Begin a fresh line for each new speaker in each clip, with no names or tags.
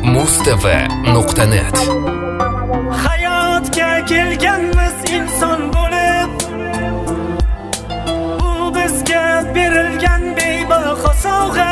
Mustafa.net.
Hayotga kelganmiz inson bo'lib, bu bizga berilgan bebaho sovg'a.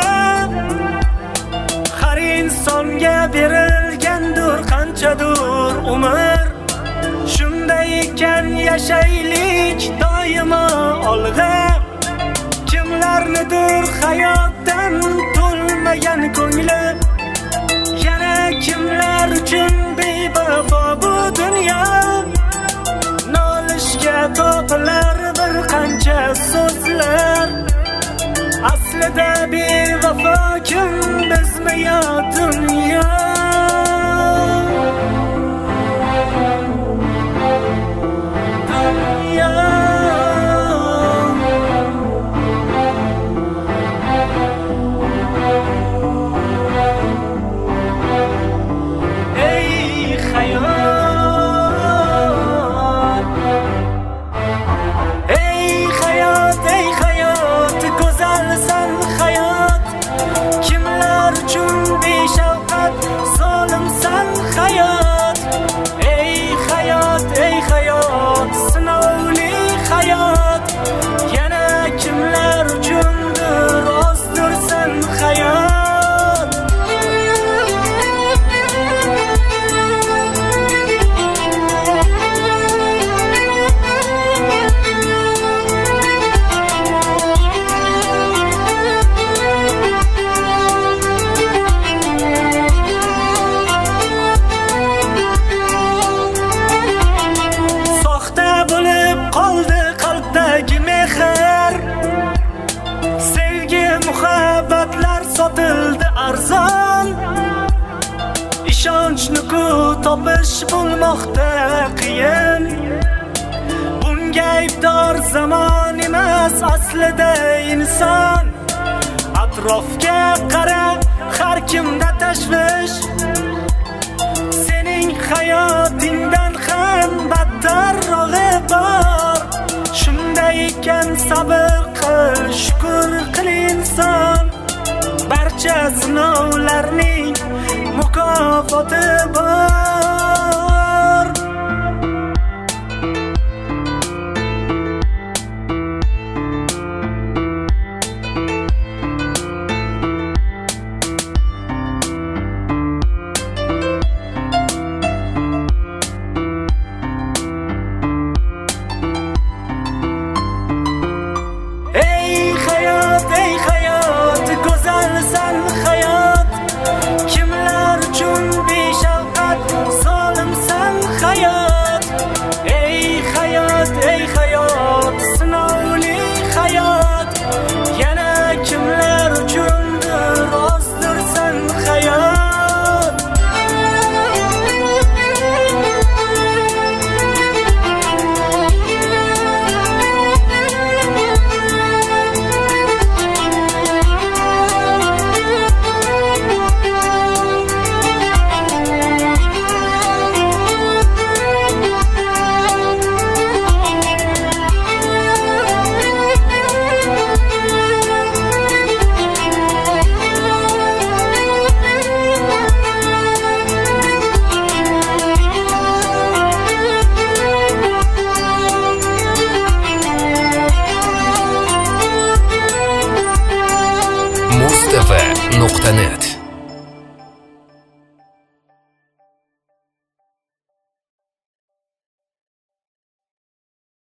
Har insonga berilgandir qanchadir umr. Shunday ekan yashaylik doimo olg'a. Kimlarnidir hayotdan to'lmagan ko'ngli, yana kimlar uchun bevafo bu dunyo. Nolishga topilar bir qancha so'zlar. Aslida bevafo kim, bizmi yo dunyo? Sotildi arzon, ishonchni topish bo'lmoqda qiyin. Bunga aybdor zamon emas, aslida inson. Atrofga qara, har kimda tashvish. Sening hayotingdan ham battarrog'i bor. Shunday ekan sabr qil, shukr qil inson. Barcha sinovlarning mukofoti bor. Ey hayot, go'zalsan hayot. Kimlar uchun beshafqat, zolimsan hayot. Ey hayot, sinovli hayot. Yana kimlar uchundir ozdirsan hayot.
Mustafa.net